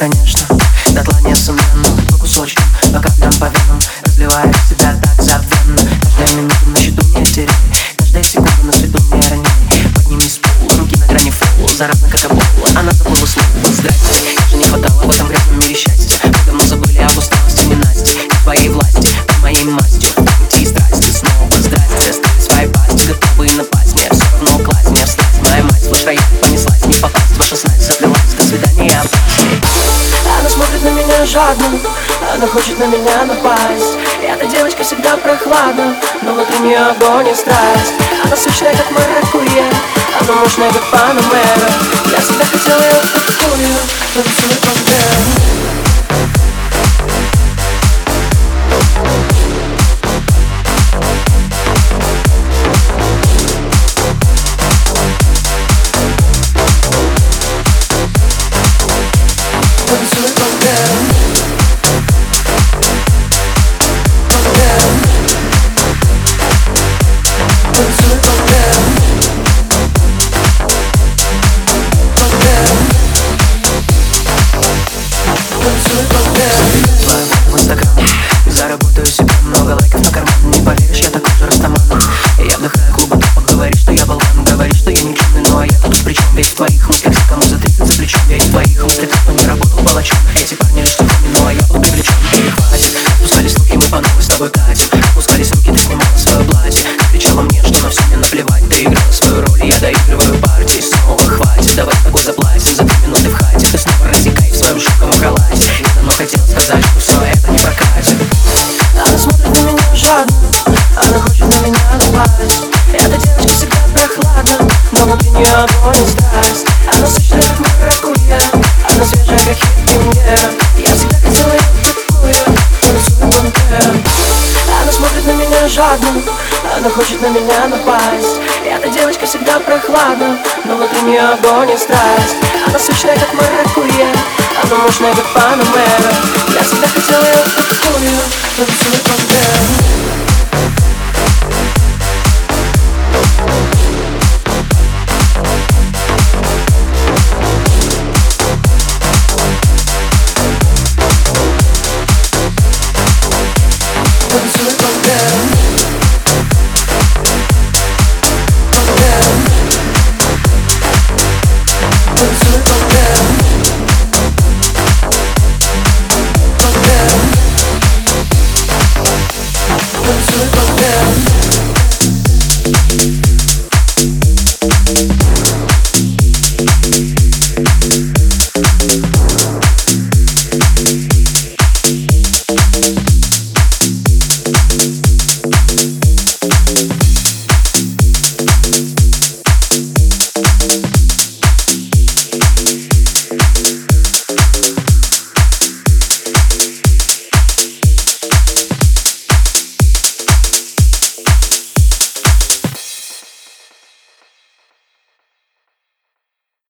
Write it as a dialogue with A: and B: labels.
A: конечно, дотла несомненно, по кусочкам, по каплям, по венам, разливая себя так забвенно. Каждая минута на счету не теряй, каждая секунда на свету не роняй. Подними с пола, руки на грани фола, заразна как эбола, она забыла слово «здрасте». Как же не хватало в этом грязном мире счастья. Мы давно забыли об усталости ненасти, в твоей власти, под моей мастью, пути и страсти. Снова здрасте, раскрыли свои пасти, готовые напасть. Мне все равно класть, мне всласть, моя мать, слышь, рояль, понеслась, не попасть, ваша снасть соплелась, до свидания, опасный.
B: Она смотрит на меня жадно, она хочет на меня напасть. И эта девочка всегда прохладна, но внутри нее огонь и страсть. Она сочная, как маракуйя, она мощная, как Панамера. Я всегда хотела ее такую, но рисует Бандеру.
A: В Инстаграм заработаю себе много лайков на карман. Не поверишь, я такой же растаман. Я вдыхаю клуба тупо, говоришь, что я болван. Говоришь, что я никчемный, ну а я тут при чем? Ведь в твоих мыслях кому за 30 за плечом. Ведь в твоих мыслях кто не работал палачом. Эти парни лишь телефоны, ну а я был привлечен. И хватит, пускали слухи, мы по новой с тобой катим. Пускались руки, ты снимала свое платье. Кричала мне, что на все мне наплевать. Ты играла свою роль, и я доигрываю партии. Снова хватит, давай с тобой заплатим. За 2 минуты в хате ты снова рассекай в своем шоковом халате. Я давно хотел сказать, что все это не прокатит.
B: Она смотрит на меня жадно, она хочет на меня напасть. Эта девочка всегда прохладна, но внутри нее огонь и страсть. Она сочная, как маракуйя, она свежая, как хит премьера. Я всегда хотела ее такую, но рисую Бандеру. Она смотрит на меня жадно, она хочет на меня напасть. Эта девочка всегда прохладна, но внутри нее огонь и страсть. Она сочная, как маракуйя, она мощная, как Панамера. Я всегда хотела ее такую, но рисую Бандеру.